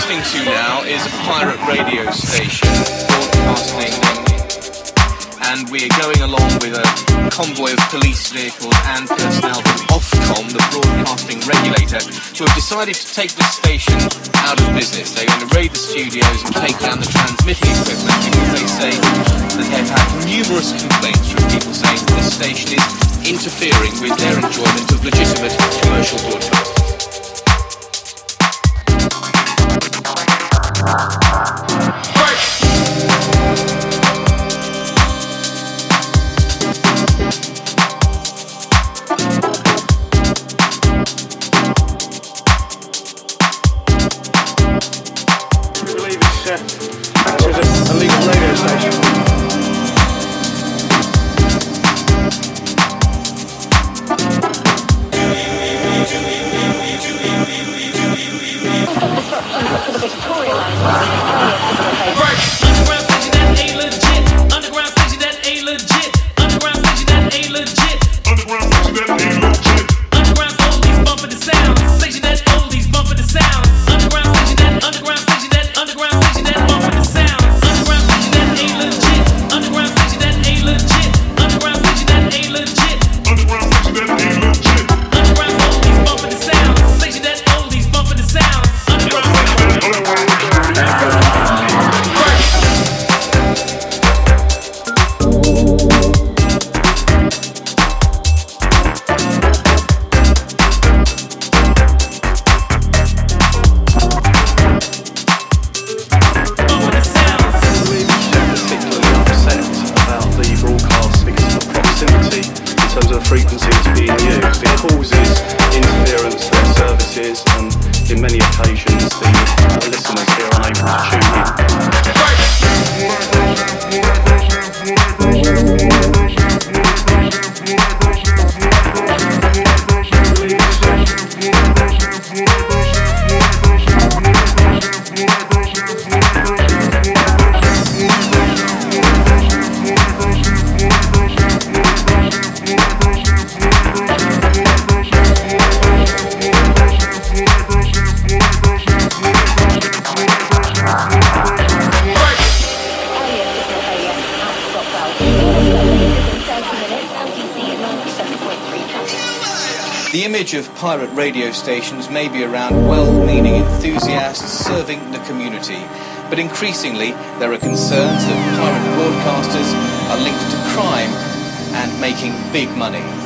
listening to now is a pirate radio station broadcasting, and we're going along with a convoy of police vehicles and personnel from Ofcom, the broadcasting regulator, who have decided to take this station out of business. They're going to raid the studios and take down the transmitting equipment because they say that they've had numerous complaints from people saying that this station is interfering with their enjoyment of legitimate commercial broadcasting. The image of pirate radio stations may be around well-meaning enthusiasts serving the community, but increasingly there are concerns that pirate broadcasters are linked to crime and making big money.